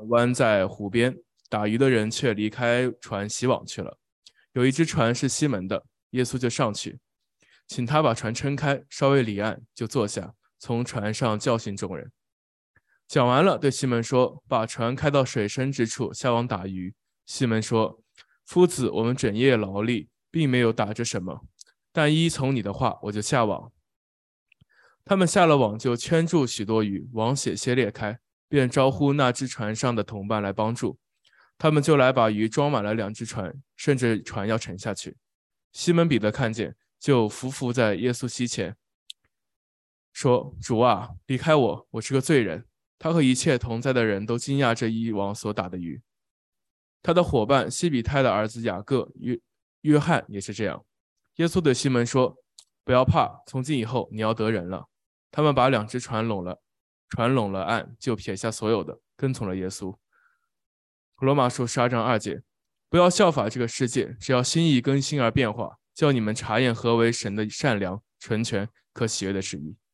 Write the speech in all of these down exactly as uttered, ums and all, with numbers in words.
湾在湖边，打鱼的人却离开船洗网去了。有一只船是西门的，耶稣就上去，请他把船撑开，稍微离岸，就坐下，从船上教训众人。讲完了，对西门说：“把船开到水深之处，下网打鱼。”西门说：“夫子，我们整夜劳力，并没有打着什么，但依从你的话，我就下网。”他们下了网，就圈住许多鱼，网险些裂开，便招呼那只船上的同伴来帮助。他们就来把鱼装满了两只船，甚至船要沉下去。西门彼得看见，就伏伏在耶稣膝前，说：“主啊，离开我，我是个罪人。”他和一切同在的人都惊讶这一网所打的鱼。他的伙伴西比泰的儿子雅各、约约翰也是这样。耶稣对西门说：“不要怕，从今以后你要得人了。”他们把两只船拢了，船拢了岸，就撇下所有的，跟从了耶稣。罗马书十二章二节，不要效法这个世界，只要心意更新而变化，叫你们查验何为神的善良、纯全、可喜悦的旨意。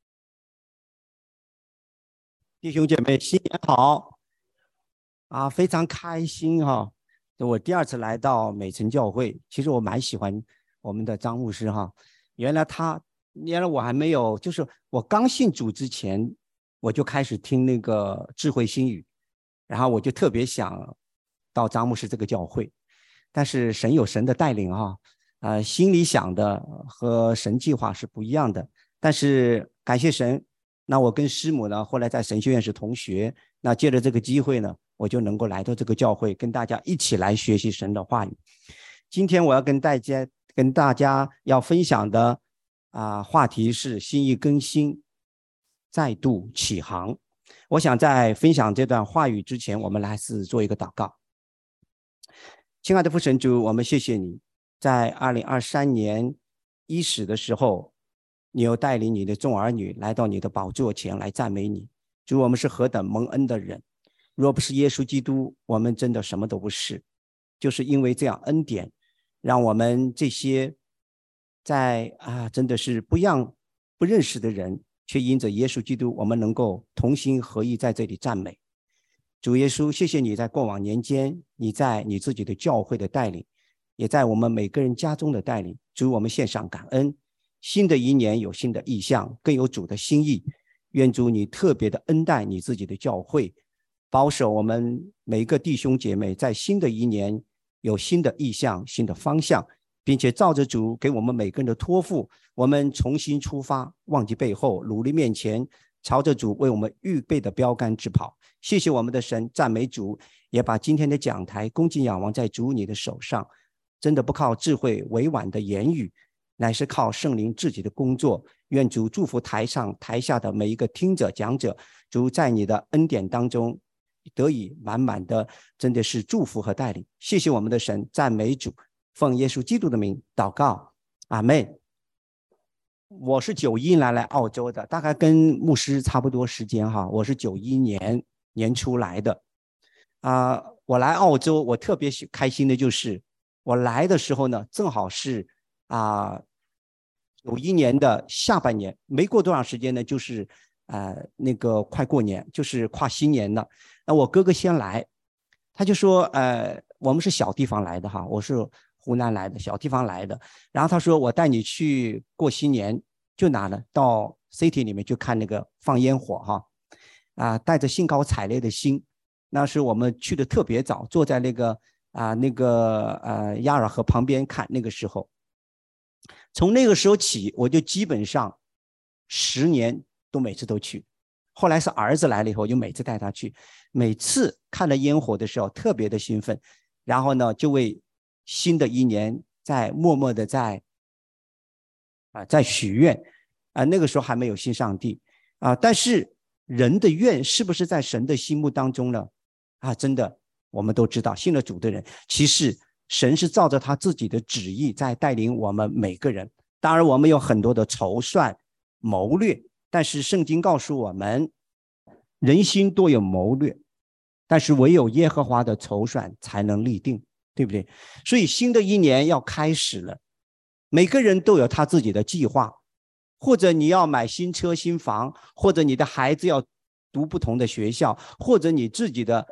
弟兄姐妹，新年好啊！非常开心哈、哦！我第二次来到美城教会，其实我蛮喜欢我们的张牧师哈。原来他，原来我还没有，就是我刚信主之前，我就开始听那个智慧新语，然后我就特别想到张牧师这个教会，但是神有神的带领哈，呃，心里想的和神计划是不一样的，但是感谢神。那我跟师母呢，后来在神学院是同学，那借着这个机会呢，我就能够来到这个教会，跟大家一起来学习神的话语。今天我要跟大家跟大家要分享的啊、呃、话题是心意更新，再度起航。我想在分享这段话语之前，我们来是做一个祷告。亲爱的父神主，我们谢谢你，在二零二三年伊始的时候，你又带领你的众儿女来到你的宝座前来赞美你。主，我们是何等蒙恩的人，若不是耶稣基督，我们真的什么都不是。就是因为这样恩典，让我们这些在啊真的是不样不认识的人，却因着耶稣基督，我们能够同心合意在这里赞美。主耶稣，谢谢你在过往年间，你在你自己的教会的带领，也在我们每个人家中的带领。主，我们献上感恩。新的一年有新的意象，更有主的心意。愿主你特别的恩待你自己的教会，保守我们每一个弟兄姐妹在新的一年有新的意象、新的方向，并且照着主给我们每个人的托付，我们重新出发，忘记背后，努力面前，朝着主为我们预备的标杆直跑。谢谢我们的神，赞美主，也把今天的讲台恭敬仰望在主你的手上。真的不靠智慧委婉的言语，乃是靠圣灵自己的工作。愿主祝福台上台下的每一个听者讲者，主在你的恩典当中得以满满的真的是祝福和带领。谢谢我们的神，赞美主，奉耶稣基督的名祷告，阿们。我是九一来来澳洲的，大概跟牧师差不多时间哈。我是九一年年初来的啊、呃。我来澳洲，我特别开心的就是我来的时候呢，正好是啊九一年的下半年，没过多长时间呢，就是呃那个快过年，就是跨新年了。那我哥哥先来，他就说呃我们是小地方来的哈，我是湖南来的小地方来的，然后他说我带你去过新年，就哪呢？到 city 里面去看那个放烟火哈，啊、呃、带着兴高采烈的心，那是我们去的特别早，坐在那个啊、呃、那个呃亚尔河旁边看，那个时候。从那个时候起，我就基本上十年都每次都去。后来是儿子来了以后，我就每次带他去。每次看到烟火的时候，特别的兴奋。然后呢，就为新的一年在默默的在啊、呃、在许愿啊、呃。那个时候还没有信上帝啊、呃，但是人的愿是不是在神的心目当中呢？啊，真的，我们都知道，信了主的人，其实神是照着他自己的旨意在带领我们每个人。当然我们有很多的筹算谋略，但是圣经告诉我们，人心多有谋略，但是唯有耶和华的筹算才能立定，对不对？所以新的一年要开始了，每个人都有他自己的计划，或者你要买新车新房，或者你的孩子要读不同的学校，或者你自己的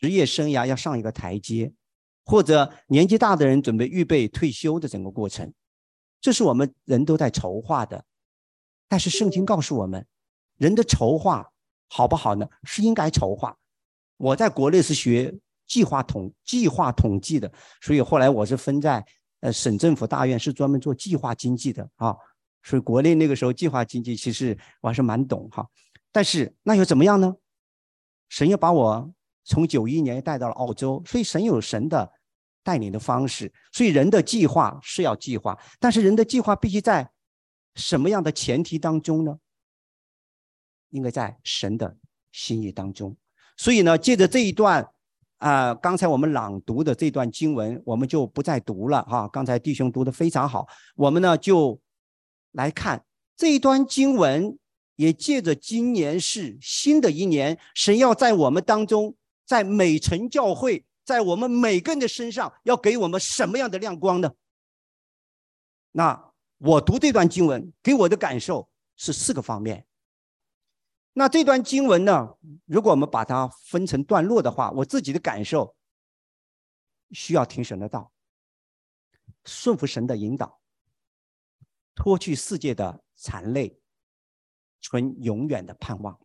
业生涯要上一个台阶，或者年纪大的人准备预备退休的整个过程，这是我们人都在筹划的。但是圣经告诉我们，人的筹划好不好呢？是应该筹划。我在国内是学计划统计划统计的，所以后来我是分在呃省政府大院，是专门做计划经济的啊。所以国内那个时候计划经济其实我还是蛮懂哈。但是那又怎么样呢？神要把我从九一年带到了澳洲，所以神有神的带领的方式。所以人的计划是要计划，但是人的计划必须在什么样的前提当中呢？应该在神的心意当中。所以呢，借着这一段啊、呃，刚才我们朗读的这段经文，我们就不再读了哈。刚才弟兄读得非常好，我们呢就来看这一段经文，也借着今年是新的一年，神要在我们当中，在美城教会，在我们每个人的身上，要给我们什么样的亮光呢？那我读这段经文给我的感受是四个方面。那这段经文呢，如果我们把它分成段落的话，我自己的感受需要听神的道，顺服神的引导，脱去世界的残累，存永远的盼望。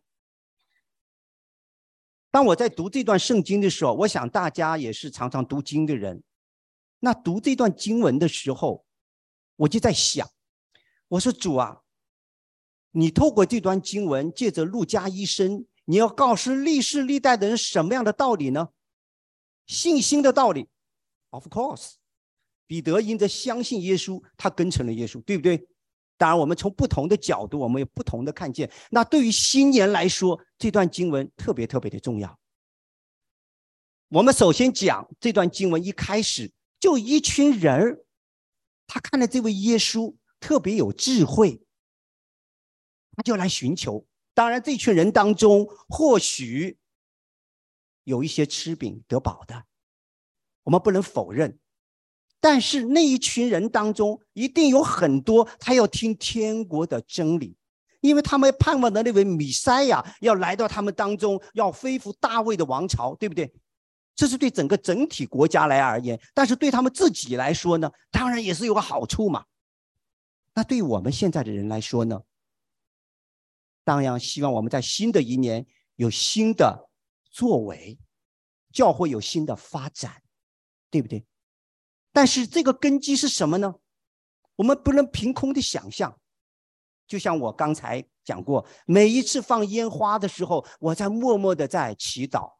当我在读这段圣经的时候，我想大家也是常常读经的人，那读这段经文的时候，我就在想，我说主啊，你透过这段经文，借着路加医生，你要告诉历世历代的人什么样的道理呢？信心的道理。 Of course， 彼得因着相信耶稣，他跟成了耶稣，对不对？当然我们从不同的角度，我们有不同的看见。那对于新年来说，这段经文特别特别的重要。我们首先讲这段经文一开始就一群人，他看了这位耶稣特别有智慧，他就来寻求。当然这群人当中或许有一些吃饼得饱的，我们不能否认，但是那一群人当中一定有很多他要听天国的真理，因为他们盼望的那位弥赛亚要来到他们当中，要恢复大卫的王朝，对不对？这是对整个整体国家来而言，但是对他们自己来说呢，当然也是有个好处嘛。那对于我们现在的人来说呢，当然希望我们在新的一年有新的作为，教会有新的发展，对不对？但是这个根基是什么呢？我们不能凭空的想象。就像我刚才讲过，每一次放烟花的时候，我在默默的在祈祷，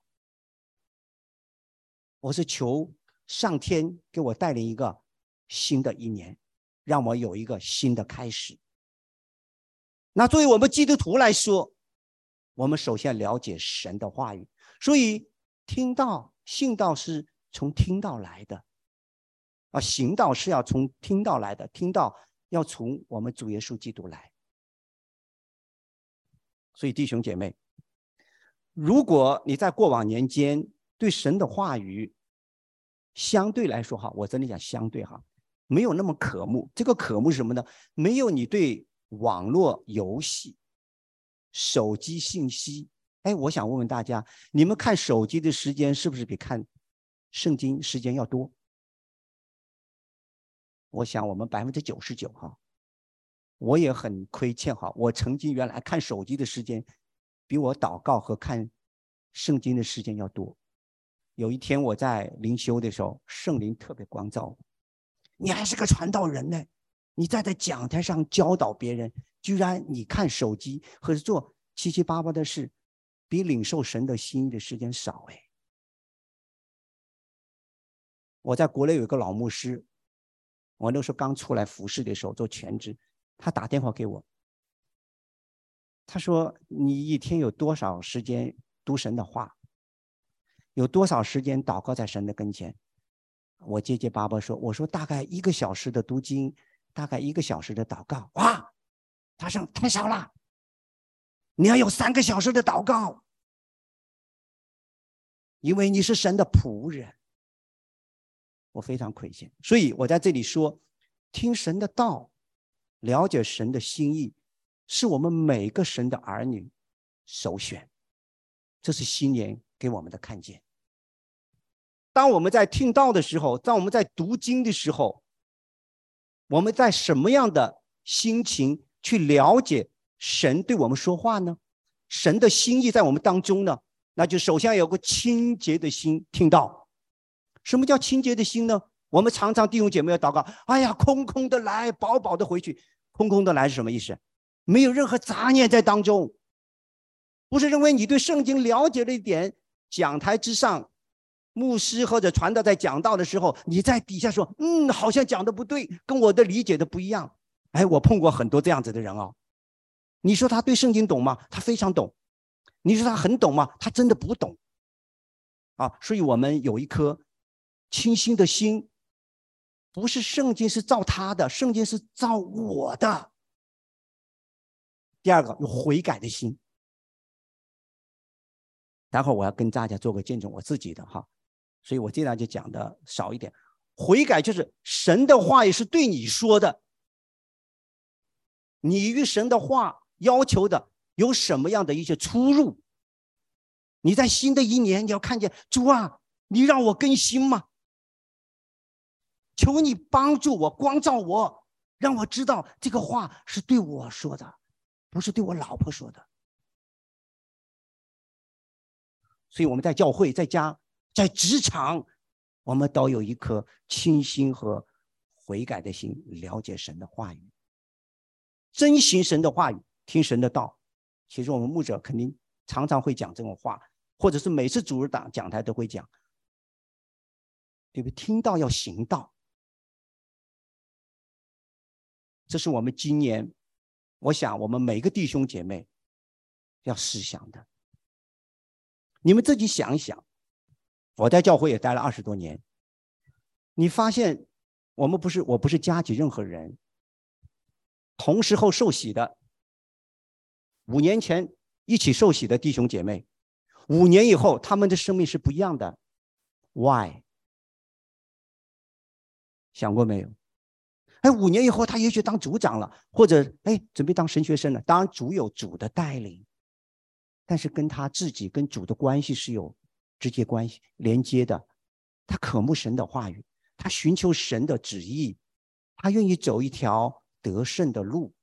我是求上天给我带领一个新的一年，让我有一个新的开始。那作为我们基督徒来说，我们首先了解神的话语，所以听道信道是从听道来的啊，行道是要从听道来的，听道要从我们主耶稣基督来。所以弟兄姐妹，如果你在过往年间对神的话语相对来说哈，我真的讲相对哈，没有那么渴慕。这个渴慕是什么呢？没有你对网络游戏、手机信息，哎，我想问问大家，你们看手机的时间是不是比看圣经时间要多？我想我们百分之九十九哈，我也很亏欠哈，我曾经原来看手机的时间比我祷告和看圣经的时间要多。有一天我在灵修的时候，圣灵特别光照我，你还是个传道人呢，你在在讲台上教导别人，居然你看手机或者做七七八八的事，比领受神的心意的时间少哎。我在国内有一个老牧师，我那时候刚出来服侍的时候做全职，他打电话给我，他说你一天有多少时间读神的话，有多少时间祷告在神的跟前？我结结巴巴说，我说大概一个小时的读经，大概一个小时的祷告。哇，他说太少了，你要有三个小时的祷告，因为你是神的仆人。我非常亏欠，所以我在这里说，听神的道，了解神的心意，是我们每个神的儿女首选。这是新年给我们的看见。 当我们在听道的时候，当我们在读经的时候，我们在什么样的心情去了解神对我们说话呢？神的心意在我们当中呢？那就首先要有个清洁的心听道。什么叫清洁的心呢？我们常常弟兄姐妹要祷告，哎呀，空空的来，饱饱的回去。空空的来是什么意思？没有任何杂念在当中。不是认为你对圣经了解了一点，讲台之上牧师或者传道在讲道的时候，你在底下说，嗯，好像讲的不对，跟我的理解的不一样。哎，我碰过很多这样子的人哦。你说他对圣经懂吗？他非常懂。你说他很懂吗？他真的不懂啊。所以我们有一颗清新的心，不是圣经是造他的，圣经是造我的。第二个，有悔改的心。待会儿我要跟大家做个见证我自己的哈，所以我尽量就讲的少一点。悔改就是神的话也是对你说的，你与神的话要求的有什么样的一些出入？你在新的一年，你要看见主啊，你让我更新吗？求你帮助我，光照我，让我知道这个话是对我说的，不是对我老婆说的。所以我们在教会、在家、在职场，我们都有一颗清心和悔改的心，了解神的话语，遵行神的话语，听神的道。其实我们牧者肯定常常会讲这种话，或者是每次主日讲讲台都会讲，对不对？听道要行道，这是我们今年，我想我们每个弟兄姐妹要思想的。你们自己想一想，我在教会也待了二十多年，你发现我们不是，我不是加给任何人，同时候受洗的，五年前一起受洗的弟兄姐妹，五年以后他们的生命是不一样的。 Why？ 想过没有？哎，五年以后他也许当组长了，或者哎准备当神学生了。当然主有主的带领，但是跟他自己跟主的关系是有直接关系连接的。他渴慕神的话语，他寻求神的旨意，他愿意走一条得胜的路。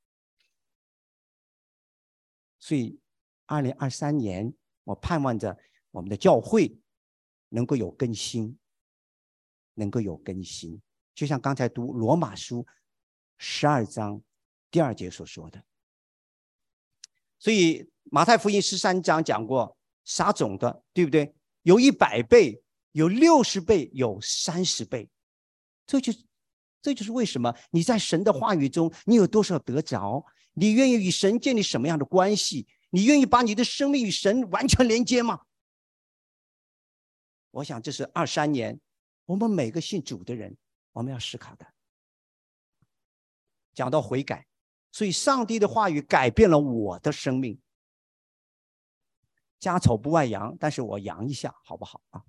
所以二零二三年我盼望着我们的教会能够有更新，能够有更新，就像刚才读罗马书十二章第二节所说的。所以马太福音十三章讲过撒种的，对不对？有一百倍，有六十倍，有三十倍。这就这就是为什么你在神的话语中，你有多少得着？你愿意与神建立什么样的关系？你愿意把你的生命与神完全连接吗？我想这是二三年我们每个信主的人我们要思考的。讲到悔改，所以上帝的话语改变了我的生命。家丑不外扬，但是我扬一下好不好啊？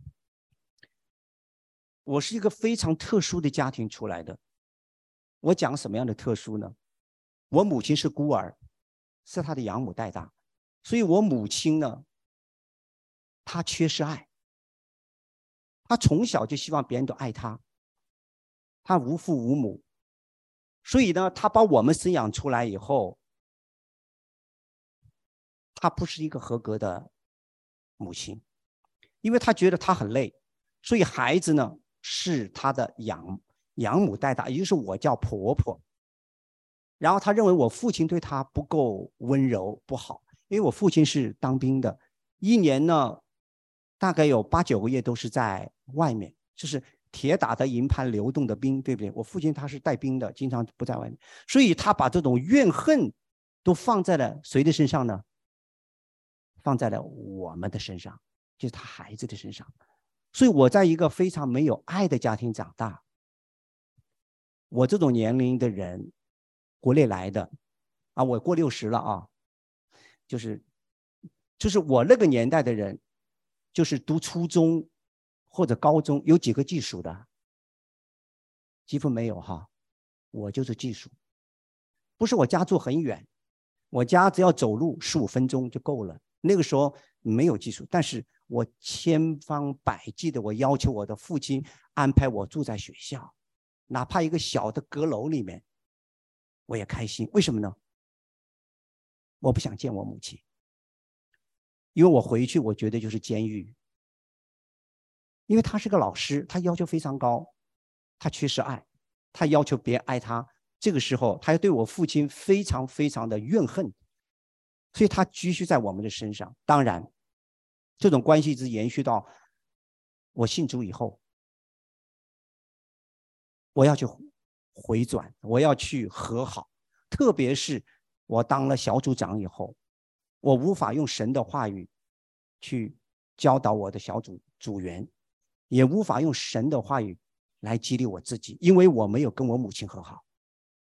我是一个非常特殊的家庭出来的。我讲什么样的特殊呢？我母亲是孤儿，是她的养母带大，所以我母亲呢，她缺失爱，她从小就希望别人都爱她，她无父无母，所以呢，她把我们生养出来以后，她不是一个合格的母亲，因为她觉得她很累，所以孩子呢是她的养养母带大，也就是我叫婆婆。然后她认为我父亲对她不够温柔不好，因为我父亲是当兵的，一年呢大概有八九个月都是在外面，就是铁打的营盘流动的兵，对不对？我父亲他是带兵的，经常不在外面，所以他把这种怨恨都放在了谁的身上呢？放在了我们的身上，就是他孩子的身上。所以我在一个非常没有爱的家庭长大。我这种年龄的人，国内来的啊，我过六十了啊，就是就是我那个年代的人，就是读初中或者高中，有几个技术的？几乎没有哈。我就是技术，不是我家住很远，我家只要走路十五分钟就够了。那个时候没有技术，但是我千方百计的，我要求我的父亲安排我住在学校，哪怕一个小的阁楼里面，我也开心。为什么呢？我不想见我母亲，因为我回去我觉得就是监狱。因为他是个老师，他要求非常高，他缺失爱，他要求别人爱他，这个时候他要对我父亲非常非常的怨恨，所以他继续在我们的身上。当然这种关系一直延续到我信主以后，我要去回转，我要去和好。特别是我当了小组长以后，我无法用神的话语去教导我的小组组员，也无法用神的话语来激励我自己，因为我没有跟我母亲和好。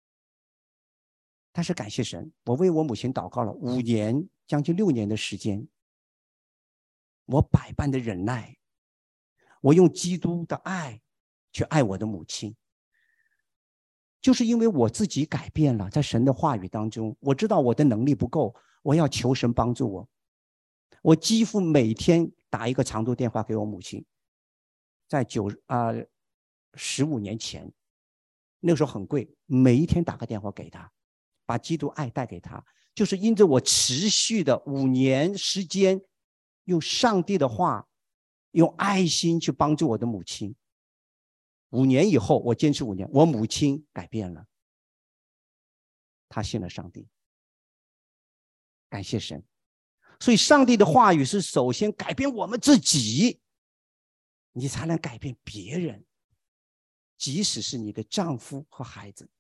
但是感谢神，我为我母亲祷告了五年，将近六年的时间，我百般的忍耐，我用基督的爱去爱我的母亲。就是因为我自己改变了，在神的话语当中，我知道我的能力不够，我要求神帮助我。我几乎每天打一个长途电话给我母亲。在九啊十五年前，那个时候很贵，每一天打个电话给她，把基督爱带给她。就是因着我持续的五年时间，用上帝的话，用爱心去帮助我的母亲。五年以后，我坚持五年，我母亲改变了，她信了上帝。感谢神。所以上帝的话语是首先改变我们自己，你才能改变别人，即使是你的丈夫和孩子。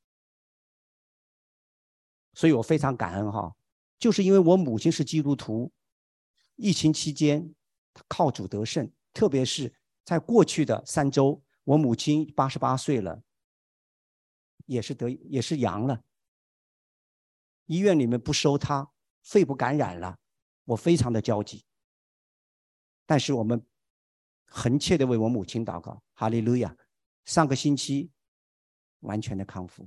所以我非常感恩哈，就是因为我母亲是基督徒，疫情期间靠主得胜，特别是在过去的三周，我母亲八十八岁了，也是得也是阳了，医院里面不收她，肺部感染了，我非常的焦急。但是我们恳切的为我母亲祷告，哈利路亚！上个星期完全的康复。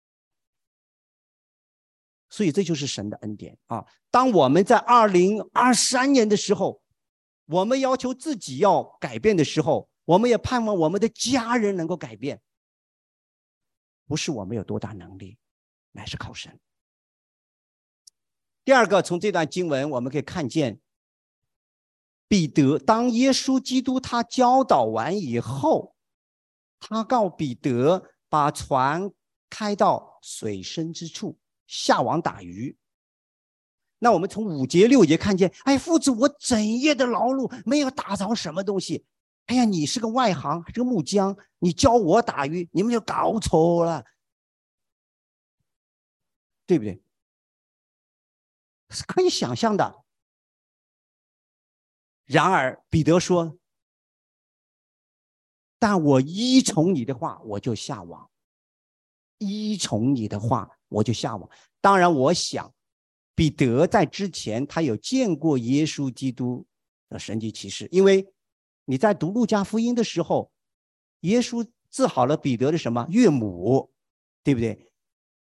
所以这就是神的恩典啊！当我们在二零二三年的时候，我们要求自己要改变的时候，我们也盼望我们的家人能够改变。不是我们有多大能力，乃是靠神。第二个，从这段经文我们可以看见，彼得当耶稣基督他教导完以后，他告彼得把船开到水深之处，下网打鱼。那我们从五节六节看见，哎，父子，我整夜的劳碌没有打着什么东西。哎呀，你是个外行，这个木匠，你教我打鱼，你们就搞错了，对不对？是可以想象的。然而彼得说，但我依从你的话，我就下网。依从你的话，我就下网。当然我想彼得在之前他有见过耶稣基督的神迹奇事，因为你在读路加福音的时候，耶稣治好了彼得的什么岳母，对不对？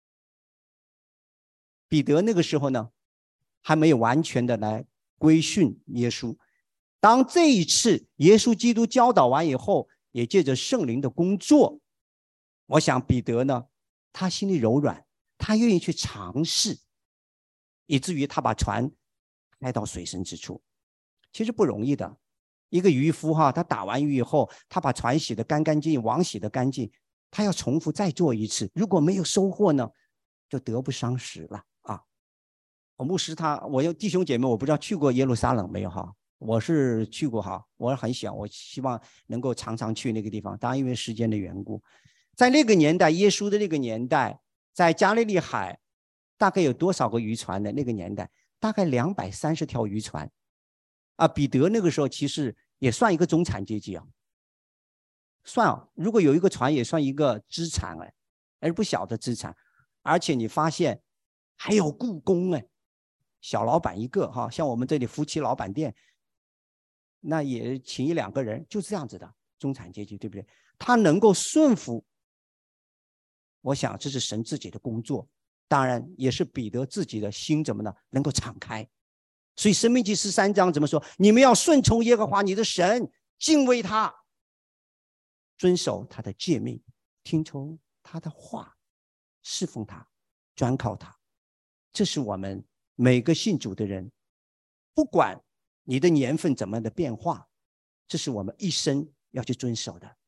彼得那个时候呢还没有完全的来归训耶稣。当这一次耶稣基督教导完以后，也借着圣灵的工作，我想彼得呢他心里柔软，他愿意去尝试，以至于他把船开到水深之处。其实不容易的，一个渔夫哈，他打完鱼以后，他把船洗得干干净净，网洗得干净，他要重复再做一次，如果没有收获呢，就得不偿失了啊！我牧师他，我有弟兄姐妹，我不知道去过耶路撒冷没有哈？我是去过哈，我很想，我希望能够常常去那个地方，当然因为时间的缘故。在那个年代，耶稣的那个年代，在加利利海大概有多少个渔船呢？那个年代大概两百三十条渔船啊。彼得那个时候其实也算一个中产阶级啊，算啊，如果有一个船也算一个资产哎，而不小的资产。而且你发现还有雇工哎，小老板一个哈，像我们这里夫妻老板店，那也请一两个人，就这样子的中产阶级，对不对？他能够顺服。我想这是神自己的工作，当然也是彼得自己的心怎么呢？能够敞开， 所以申命记十三章怎么说？你们要顺从耶和华你的神，敬畏他，遵守他的诫命，听从他的话，侍奉他，专靠他。这是我们每个信主的人，不管你的年份怎么样的变化，这是我们一生要去遵守的。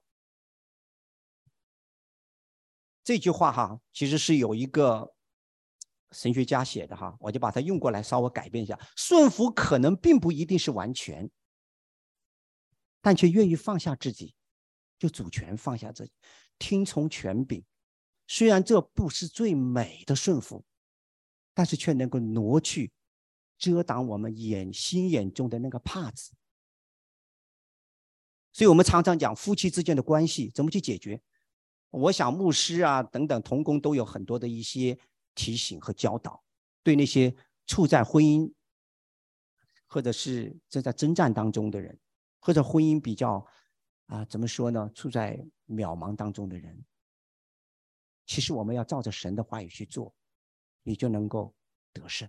这句话哈，其实是有一个神学家写的哈，我就把它用过来稍微改变一下。顺服可能并不一定是完全，但却愿意放下自己，就主权放下自己，听从权柄。虽然这不是最美的顺服，但是却能够挪去遮挡我们眼心眼中的那个帕子。所以我们常常讲夫妻之间的关系怎么去解决，我想牧师啊等等同工都有很多的一些提醒和教导，对那些处在婚姻或者是正在征战当中的人，或者婚姻比较啊怎么说呢，处在渺茫当中的人，其实我们要照着神的话语去做，你就能够得胜。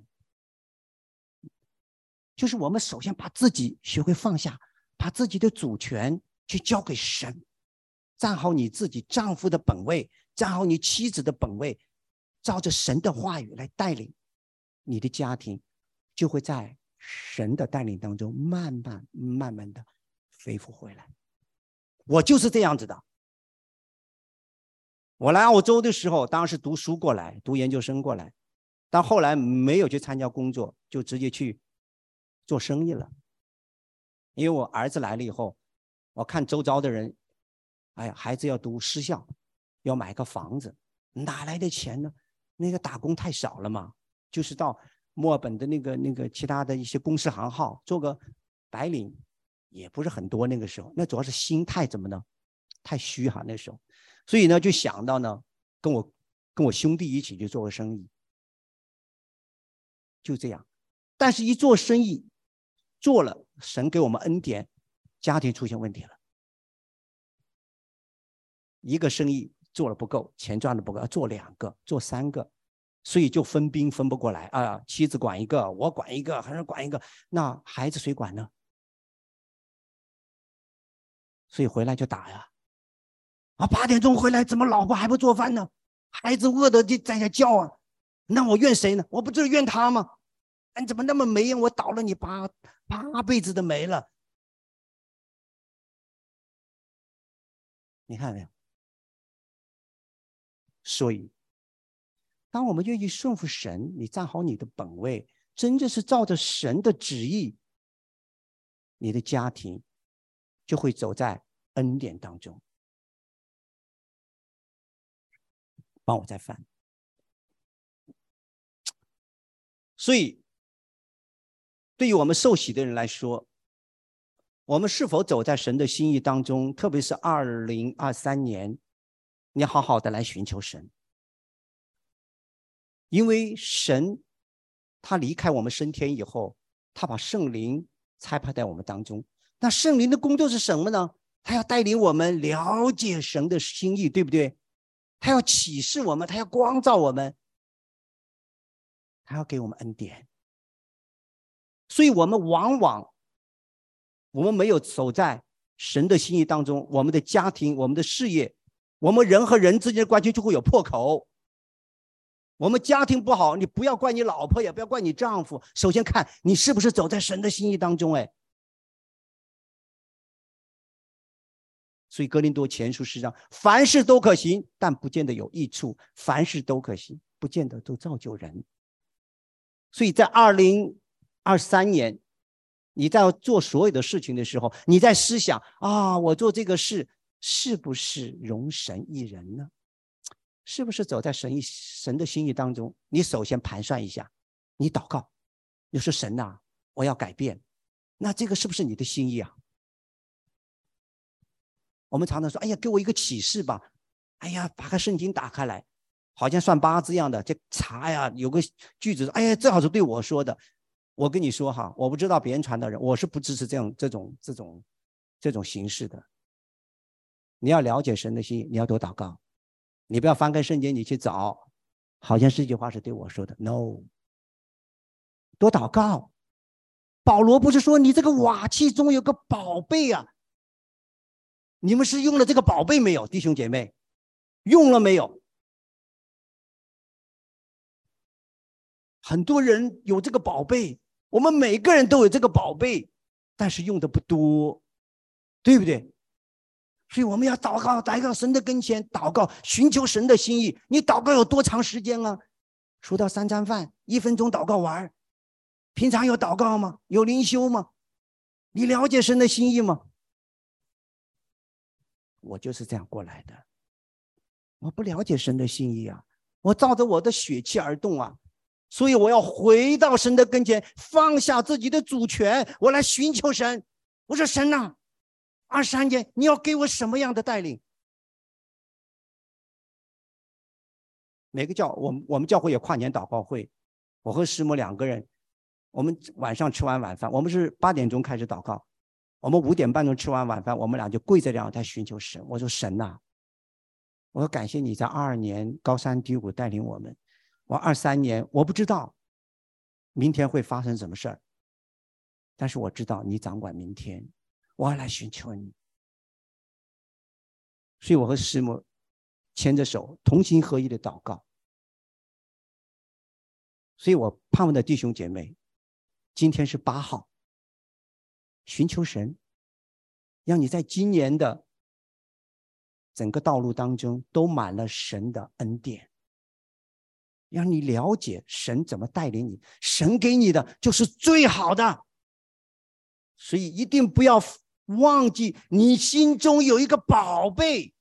就是我们首先把自己学会放下，把自己的主权去交给神，站好你自己丈夫的本位，站好你妻子的本位，照着神的话语来带领你的家庭，就会在神的带领当中慢慢慢慢的恢复回来。我就是这样子的。我来澳洲的时候当然是读书过来，读研究生过来，但后来没有去参加工作，就直接去做生意了。因为我儿子来了以后，我看周遭的人，哎呀，孩子要读私校，要买个房子，哪来的钱呢？那个打工太少了嘛，就是到墨尔本的那个那个其他的一些公司行号做个白领，也不是很多。那个时候，那主要是心态怎么呢？太虚哈，那时候，所以呢，就想到呢，跟我跟我兄弟一起去做个生意，就这样。但是，一做生意做了，神给我们恩典，家庭出现问题了。一个生意做了不够，钱赚的不够，要做两个，做三个，所以就分兵分不过来啊！妻子管一个，我管一个，还是管一个，那孩子谁管呢？所以回来就打呀！啊，八点钟回来，怎么老婆还不做饭呢？孩子饿的就在家叫啊！那我怨谁呢？我不就是怨他吗？你怎么那么没用？我倒了你八八辈子的霉了！你看没有？所以，当我们愿意顺服神，你站好你的本位，真正是照着神的旨意，你的家庭就会走在恩典当中。帮我再翻。所以，对于我们受洗的人来说，我们是否走在神的心意当中，特别是二零二三年，你好好的来寻求神。因为神他离开我们升天以后，他把圣灵差派在我们当中。那圣灵的工作是什么呢？他要带领我们了解神的心意，对不对？他要启示我们，他要光照我们，他要给我们恩典。所以我们往往我们没有走在神的心意当中，我们的家庭，我们的事业，我们人和人之间的关系就会有破口。我们家庭不好，你不要怪你老婆，也不要怪你丈夫，首先看你是不是走在神的心意当中。哎，所以哥林多前书十章，凡事都可行，但不见得有益处；凡事都可行，不见得都造就人。所以在二零二三年，你在做所有的事情的时候，你在思想啊，我做这个事是不是容神一人呢？是不是走在神意神的心意当中？你首先盘算一下，你祷告，你说神啊，我要改变，那这个是不是你的心意啊？我们常常说，哎呀，给我一个启示吧。哎呀，把个圣经打开来，好像算八字一样的，这查呀，有个句子，哎呀，正好是对我说的。我跟你说哈，我不知道别人传的人，我是不支持这种这种这种这种形式的。你要了解神的心意，你要多祷告。你不要翻开圣经，你去找，好像这句话是对我说的。No， 多祷告， 保罗不是说你这个瓦器中有个宝贝啊？你们是用了这个宝贝没有，弟兄姐妹？用了没有？很多人有这个宝贝，我们每个人都有这个宝贝，但是用的不多，对不对？所以我们要祷告，来到神的跟前祷告，寻求神的心意。你祷告有多长时间啊？数到三餐饭，一分钟祷告完。平常有祷告吗？有灵修吗？你了解神的心意吗？我就是这样过来的。我不了解神的心意啊，我照着我的血气而动啊，所以我要回到神的跟前，放下自己的主权，我来寻求神。我说神啊，二三年你要给我什么样的带领？每个教我们我们教会有跨年祷告会，我和师母两个人，我们晚上吃完晚饭，我们是八点钟开始祷告，我们五点半钟吃完晚饭，我们俩就跪在这样在寻求神。我说神啊，我说感谢你在二二年高山低谷带领我们，我二三年我不知道明天会发生什么事儿，但是我知道你掌管明天，我要来寻求你。所以我和师母牵着手同心合一的祷告。所以我盼望的弟兄姐妹，今天是八号，寻求神，让你在今年的整个道路当中都满了神的恩典，让你了解神怎么带领你，神给你的就是最好的。所以一定不要忘记你心中有一个宝贝，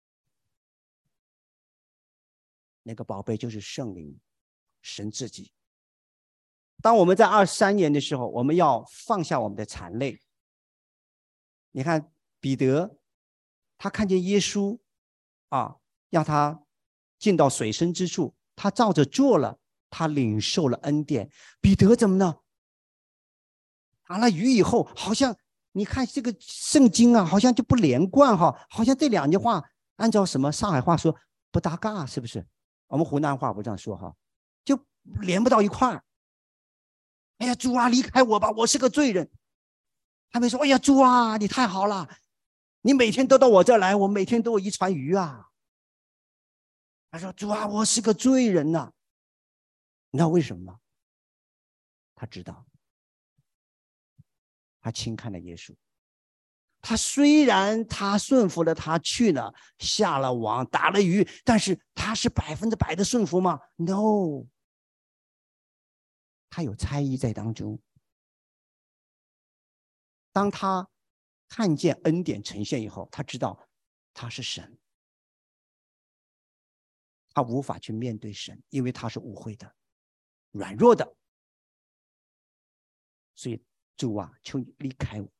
那个宝贝就是圣灵，神自己。当我们在二三年的时候，我们要放下我们的残累。你看彼得，他看见耶稣啊，让他进到水深之处，他照着做了，他领受了恩典。彼得怎么呢？打了鱼以后，好像你看这个圣经啊，好像就不连贯哈，好像这两句话按照什么上海话说不搭嘎，是不是？我们湖南话不这样说哈，就连不到一块儿。哎呀，主啊，离开我吧，我是个罪人。他们说，哎呀，主啊，你太好了，你每天都到我这儿来，我每天都有一船鱼啊。他说，主啊，我是个罪人呐、啊。你知道为什么吗？他知道，他轻看了耶稣。他虽然他顺服了，他去了，下了网，打了鱼，但是他是百分之百的顺服吗 ？No， 他有猜疑在当中。当他看见恩典呈现以后，他知道他是神，他无法去面对神，因为他是污秽的、软弱的。所以主啊，求你离开我。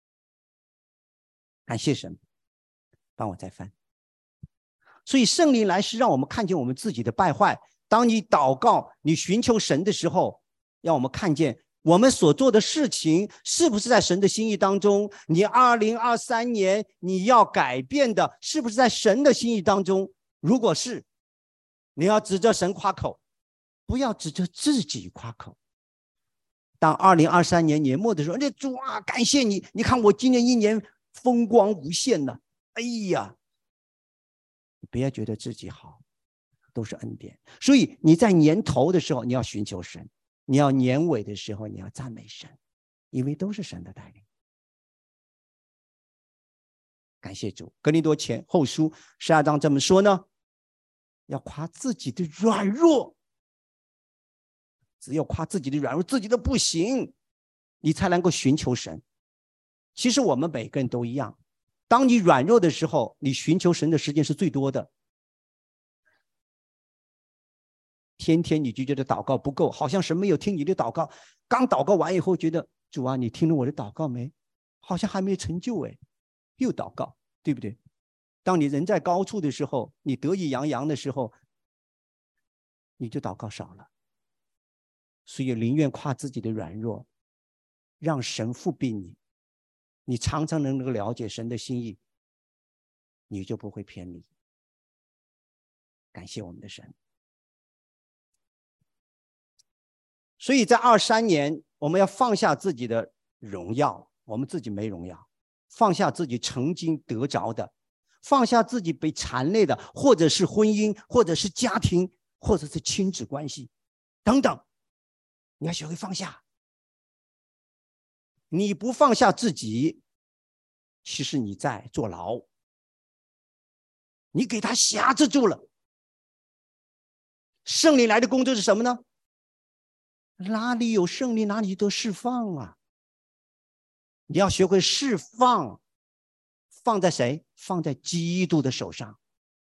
感谢神，帮我再翻。所以圣灵来是让我们看见我们自己的败坏。当你祷告、你寻求神的时候，让我们看见我们所做的事情是不是在神的心意当中。你二零二三年你要改变的是不是在神的心意当中？如果是，你要指着神夸口，不要指着自己夸口。当二零二三年年末的时候，那主啊，感谢你，你看我今年一年风光无限了。哎呀，你不要觉得自己好，都是恩典。所以你在年头的时候你要寻求神，你要年尾的时候你要赞美神，因为都是神的带领。感谢主。哥林多前后书十二章这么说呢，要夸自己的软弱，只有夸自己的软弱，自己的不行，你才能够寻求神。其实我们每个人都一样，当你软弱的时候，你寻求神的时间是最多的。天天你就觉得祷告不够，好像神没有听你的祷告。刚祷告完以后，觉得主啊，你听了我的祷告没？好像还没成就哎，又祷告，对不对？当你人在高处的时候，你得意洋洋的时候，你就祷告少了。所以宁愿夸自己的软弱，让神复庇你，你常常能够了解神的心意，你就不会偏离。感谢我们的神。 所以在二三年，我们要放下自己的荣耀，我们自己没荣耀，放下自己曾经得着的，放下自己被缠累的，或者是婚姻，或者是家庭，或者是亲子关系等等，你要学会放下。你不放下自己，其实你在坐牢，你给他辖制住了。圣灵来的工作是什么呢？哪里有圣灵，哪里得释放啊！你要学会释放，放在谁？放在基督的手上。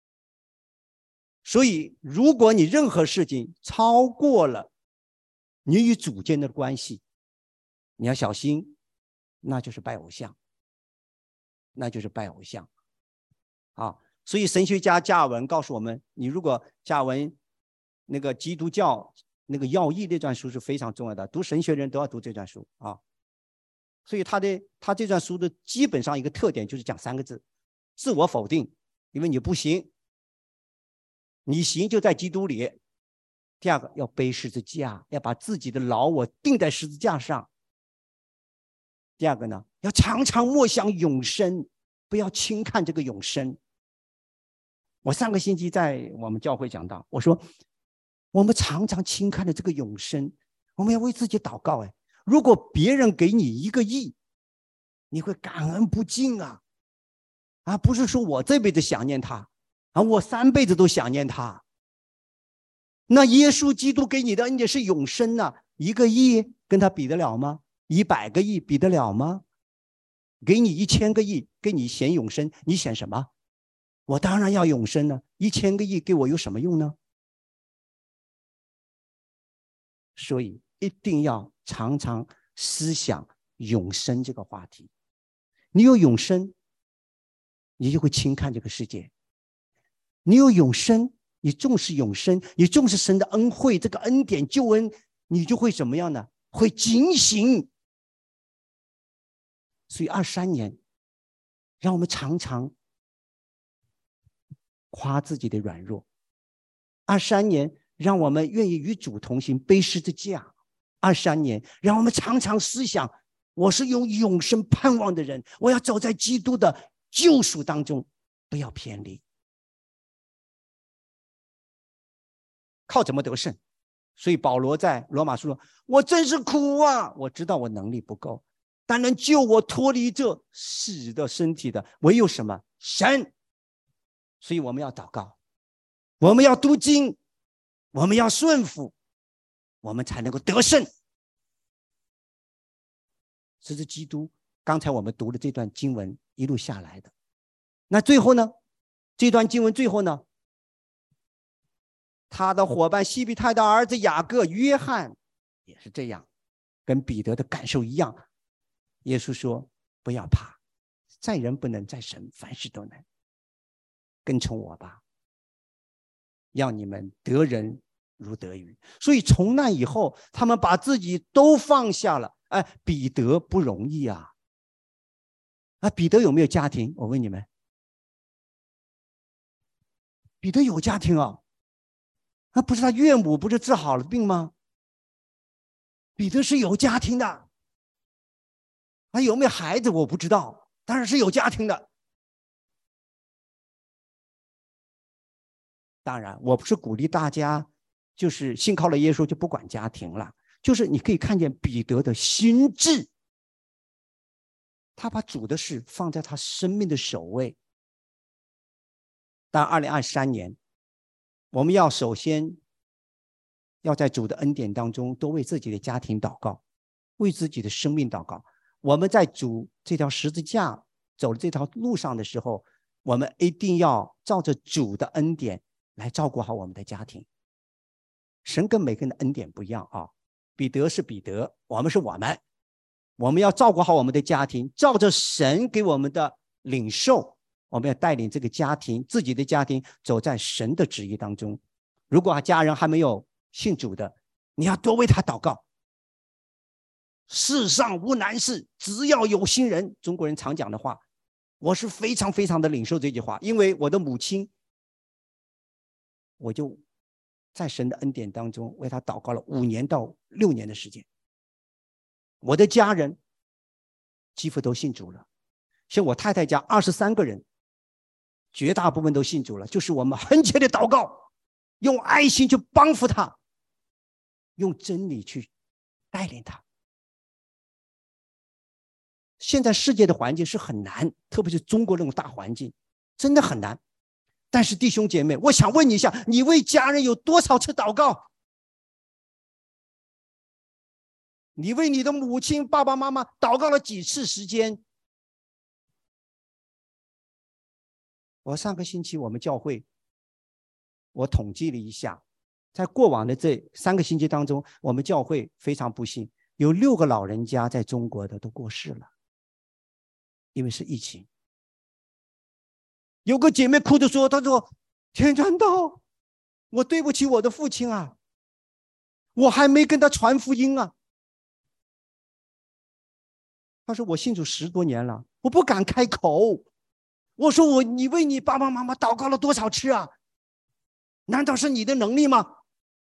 所以，如果你任何事情超过了你与主间的关系，你要小心，那就是拜偶像，那就是拜偶像啊！所以神学家加尔文告诉我们，你如果加尔文那个基督教那个要义那段书是非常重要的，读神学人都要读这段书啊。所以他的他这段书的基本上一个特点就是讲三个字：自我否定，因为你不行，你行就在基督里。第二个，要背十字架，要把自己的老我钉在十字架上。第二个呢，要常常默想永生，不要轻看这个永生。我上个星期在我们教会讲到，我说我们常常轻看的这个永生，我们要为自己祷告。哎，如果别人给你一个亿，你会感恩不尽啊！啊，不是说我这辈子想念他，啊，我三辈子都想念他。那耶稣基督给你的恩典是永生呢、啊，一个亿跟他比得了吗？一百个亿比得了吗？给你一千个亿，给你选永生，你选什么？我当然要永生呢，一千个亿给我有什么用呢？所以一定要常常思想永生这个话题。你有永生，你就会轻看这个世界；你有永生，你重视永生，你重视神的恩惠，这个恩典救恩，你就会怎么样呢？会警醒。所以二三年，让我们常常夸自己的软弱；二三年，让我们愿意与主同行，背十字架；二三年，让我们常常思想，我是有永生盼望的人，我要走在基督的救赎当中，不要偏离。靠怎么得胜？所以保罗在罗马书说：“我真是苦啊！我知道我能力不够，但能救我脱离这死的身体的，唯有什么？神。”所以我们要祷告，我们要读经，我们要顺服，我们才能够得胜。这是基督刚才我们读的这段经文一路下来的。那最后呢？这段经文最后呢？他的伙伴西庇太的儿子雅各、约翰也是这样，跟彼得的感受一样。耶稣说：“不要怕，在人不能，在神凡事都能。跟从我吧，要你们得人如得鱼。”所以从那以后，他们把自己都放下了。哎，彼得不容易啊！啊，彼得有没有家庭？我问你们，彼得有家庭啊？那不是他岳母不是治好了病吗？彼得是有家庭的。他有没有孩子我不知道，当然是有家庭的。当然我不是鼓励大家就是信靠了耶稣就不管家庭了，就是你可以看见彼得的心智，他把主的事放在他生命的首位。但二零二三年我们要首先要在主的恩典当中多为自己的家庭祷告，为自己的生命祷告。我们在主这条十字架走这条路上的时候，我们一定要照着主的恩典来照顾好我们的家庭。神跟每个人的恩典不一样啊，彼得是彼得，我们是我们，我们要照顾好我们的家庭，照着神给我们的领受，我们要带领这个家庭，自己的家庭走在神的旨意当中。如果家人还没有信主的，你要多为他祷告。世上无难事，只要有心人，中国人常讲的话，我是非常非常的领受这句话。因为我的母亲，我就在神的恩典当中为他祷告了五年到六年的时间。我的家人几乎都信主了，像我太太家二十三个人，绝大部分都信主了。就是我们恳切的祷告，用爱心去帮扶他，用真理去带领他。现在世界的环境是很难，特别是中国那种大环境，真的很难。但是弟兄姐妹，我想问你一下，你为家人有多少次祷告？你为你的母亲、爸爸妈妈祷告了几次时间？我上个星期我们教会，我统计了一下，在过往的这三个星期当中，我们教会非常不幸，有六个老人家在中国的都过世了，因为是疫情。有个姐妹哭着说，她说田传道，我对不起我的父亲啊，我还没跟他传福音啊。她说我信主十多年了，我不敢开口。我说我你为你爸爸妈妈祷告了多少次啊？难道是你的能力吗？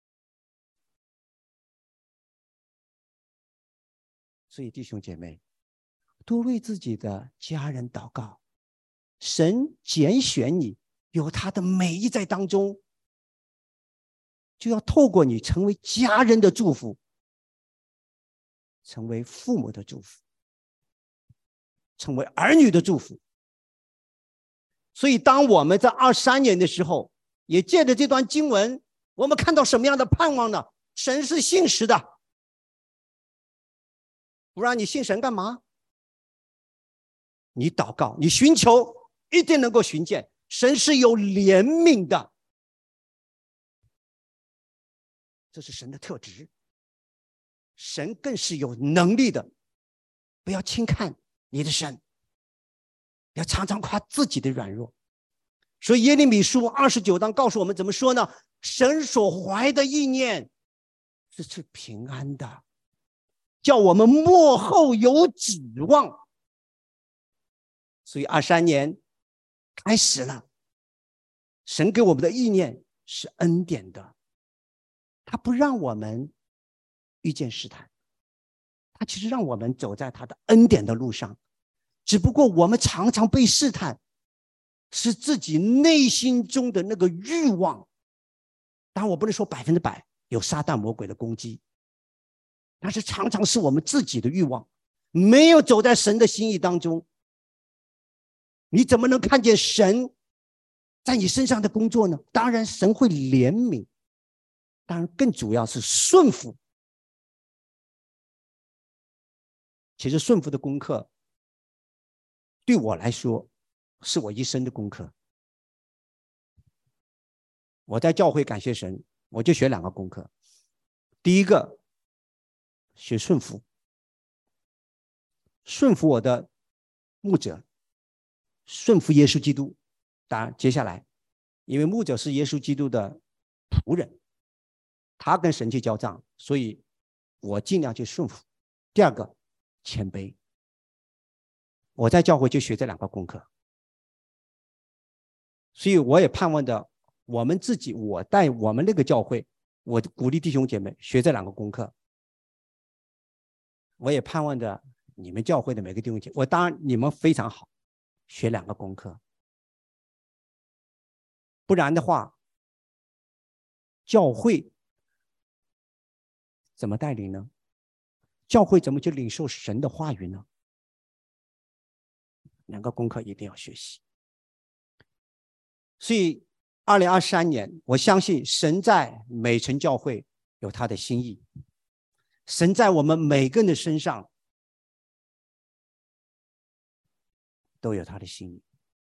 所以弟兄姐妹，多为自己的家人祷告，神拣选你，有他的美意在当中，就要透过你成为家人的祝福，成为父母的祝福，成为儿女的祝福。所以当我们在二三年的时候，也借着这段经文，我们看到什么样的盼望呢？神是信实的，不然你信神干嘛？你祷告，你寻求，一定能够寻见。神是有怜悯的，这是神的特质。神更是有能力的，不要轻看你的神，要常常夸自己的软弱。所以耶利米书二十九章告诉我们怎么说呢？神所怀的意念是是平安的，叫我们末后有指望。所以二三年开始了，神给我们的意念是恩典的，他不让我们遇见试探，他其实让我们走在他的恩典的路上。只不过我们常常被试探，是自己内心中的那个欲望。当然我不能说百分之百有撒旦魔鬼的攻击，但是常常是我们自己的欲望，没有走在神的心意当中。你怎么能看见神在你身上的工作呢？当然神会怜悯，当然更主要是顺服。其实顺服的功课对我来说是我一生的功课。我在教会感谢神，我就学两个功课。第一个学顺服，顺服我的牧者，顺服耶稣基督。当然接下来因为牧者是耶稣基督的仆人，他跟神去交账，所以我尽量去顺服。第二个谦卑，我在教会就学这两个功课。所以我也盼望着我们自己，我带我们那个教会，我鼓励弟兄姐妹学这两个功课。我也盼望着你们教会的每个弟兄姐妹，我当然你们非常好，学两个功课。不然的话，教会怎么带领呢？教会怎么去领受神的话语呢？两个功课一定要学习。所以二零二三年，我相信神在美城教会有他的心意，神在我们每个人的身上都有他的心意。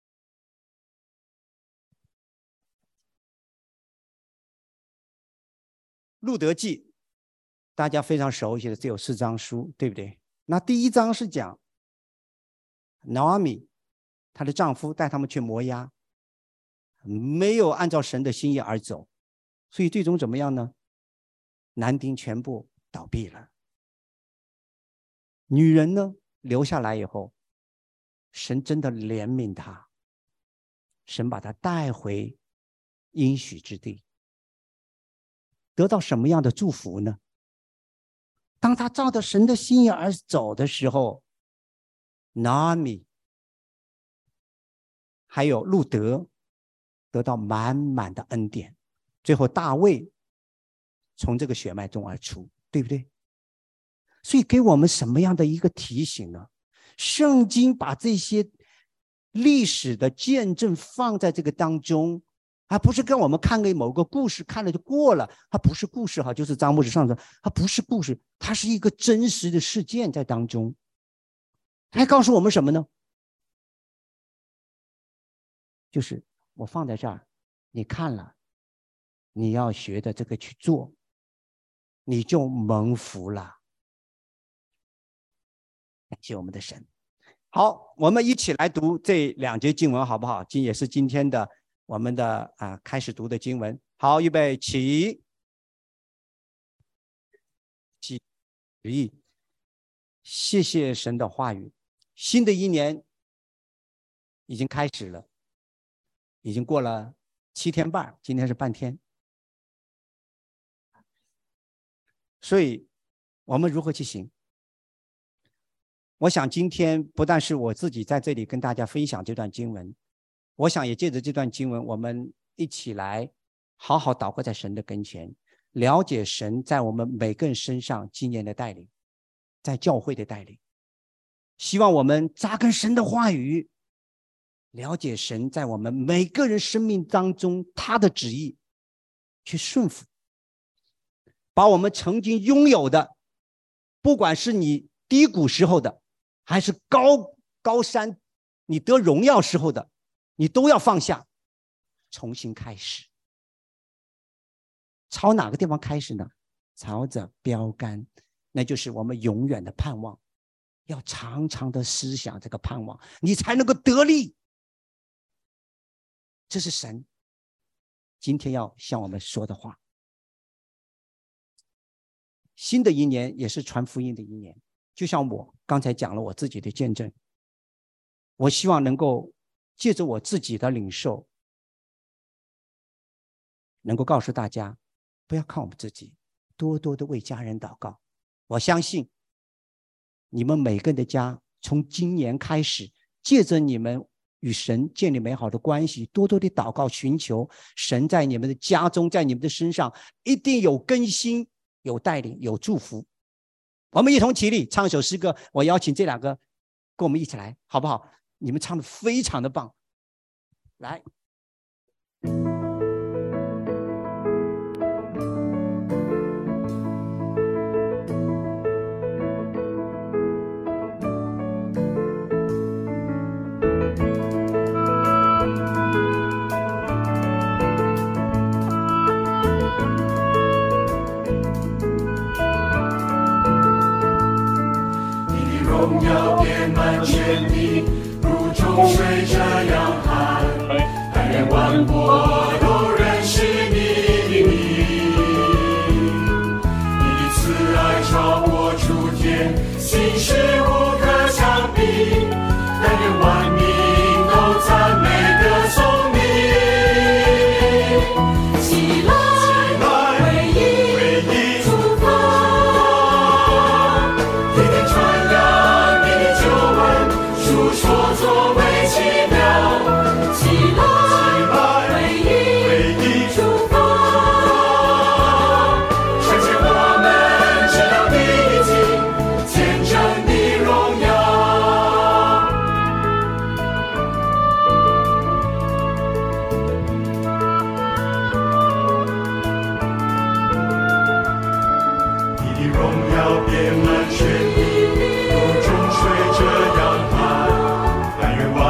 路德记大家非常熟悉的，只有四章书，对不对？那第一章是讲 Naomi 她的丈夫带他们去摩押，没有按照神的心意而走，所以最终怎么样呢？男丁全部倒闭了。女人呢留下来以后，神真的怜悯她，神把她带回应许之地。 得到什么样的祝福呢？当他照着神的心意而走的时候，拿米还有路德得到满满的恩典，最后大卫从这个血脉中而出，对不对？所以给我们什么样的一个提醒呢？圣经把这些历史的见证放在这个当中，而不是跟我们看个某个故事看了就过了。它不是故事哈，就是张牧师上说，它不是故事，它是一个真实的事件在当中。还告诉我们什么呢？就是我放在这儿，你看了，你要学的这个去做，你就蒙福了。感谢我们的神。好，我们一起来读这两节经文好不好？今也是今天的我们的啊开始读的经文。好，预备起。起，谢谢神的话语。新的一年已经开始了，已经过了七天半，今天是半天。所以我们如何去行？我想今天不但是我自己在这里跟大家分享这段经文，我想也借着这段经文，我们一起来好好祷告在神的跟前，了解神在我们每个人身上今年的带领，在教会的带领。希望我们扎根神的话语，了解神在我们每个人生命当中他的旨意，去顺服，把我们曾经拥有的，不管是你低谷时候的，还是高高山你得荣耀时候的，你都要放下，重新开始。朝哪个地方开始呢？朝着标杆，那就是我们永远的盼望。要常常的思想这个盼望，你才能够得力。这是神今天要向我们说的话。新的一年也是传福音的一年，就像我刚才讲了我自己的见证，我希望能够借着我自己的领受，能够告诉大家，不要靠我们自己，多多的为家人祷告。我相信你们每个人的家，从今年开始，借着你们与神建立美好的关系，多多的祷告寻求神在你们的家中，在你们的身上一定有更新，有带领，有祝福。我们一同起立唱一首诗歌，我邀请这两个跟我们一起来好不好？你们唱的非常的棒，来。 荣耀遍满全地，如众水这样喊，但愿万国都认识你的名。你的慈爱超过诸天，心事无可相比，但愿万民都赞美歌颂你。起来，为义，为义出发，天天传扬你的救恩，述说作为奇妙。起来，为义，为义出发，彰显我们知道你的情，见证你荣耀。你的荣耀遍满全地，如众水这样喊，但愿万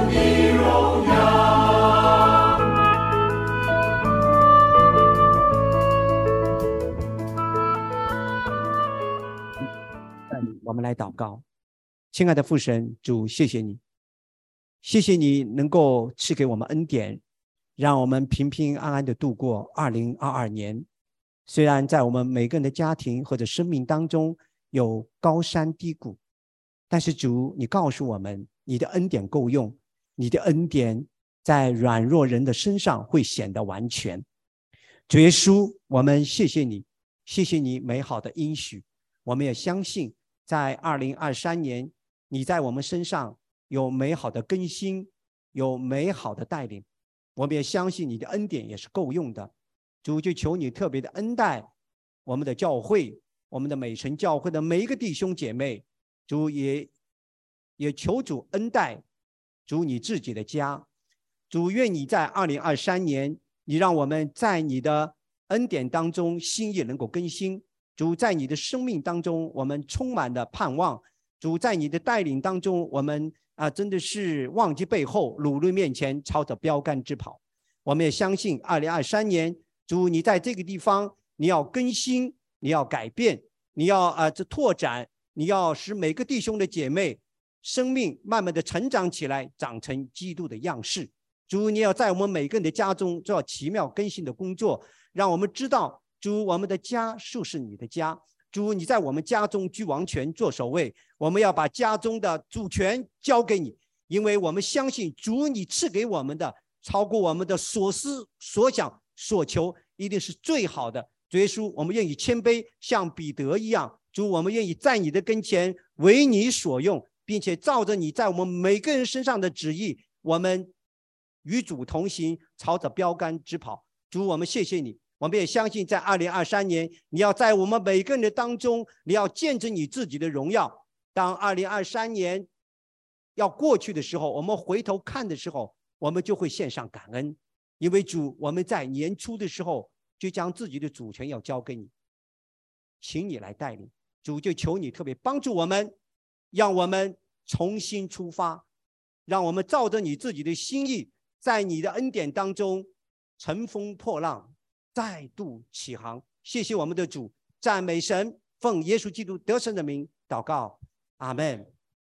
你荣耀。 我们来祷告。亲爱的父神，主，谢谢你，谢谢你能够赐给我们恩典，让我们平平安安的度过二零二二年。虽然在我们每个人的家庭或者生命当中有高山低谷，但是主，你告诉我们，你的恩典够用，你的恩典在软弱人的身上会显得完全。主耶稣，我们谢谢你，谢谢你美好的应许。我们也相信在二零二三年，你在我们身上有美好的更新，有美好的带领。我们也相信你的恩典也是够用的。主，就求你特别的恩待我们的教会，我们的美城教会的每一个弟兄姐妹。主也也求主恩待主你自己的家。主，愿你在二零二三年，你让我们在你的恩典当中心意能够更新。主，在你的生命当中，我们充满了盼望。主，在你的带领当中，我们啊，真的是忘记背后，努力面前，朝着标杆直跑。我们也相信二零二三年，主，你在这个地方，你要更新，你要改变，你要啊这拓展，你要使每个弟兄的姐妹生命慢慢的成长起来，长成基督的样式。主，你要在我们每个人的家中做奇妙更新的工作，让我们知道，主，我们的家就是你的家。主，你在我们家中居王权，做首位。我们要把家中的主权交给你，因为我们相信主，你赐给我们的超过我们的所思所想所求，一定是最好的。主耶稣，我们愿意谦卑，像彼得一样。主，我们愿意在你的跟前为你所用，并且照着你在我们每个人身上的旨意，我们与主同行，朝着标杆直跑。主，我们谢谢你。我们也相信在二零二三年，你要在我们每个人的当中，你要见证你自己的荣耀。当二零二三年要过去的时候，我们回头看的时候，我们就会献上感恩。因为主，我们在年初的时候就将自己的主权要交给你，请你来带领。主，就求你特别帮助我们，让我们重新出发，让我们照着你自己的心意，在你的恩典当中乘风破浪，再度起航。谢谢我们的主，赞美神，奉耶稣基督得胜的名祷告，阿们。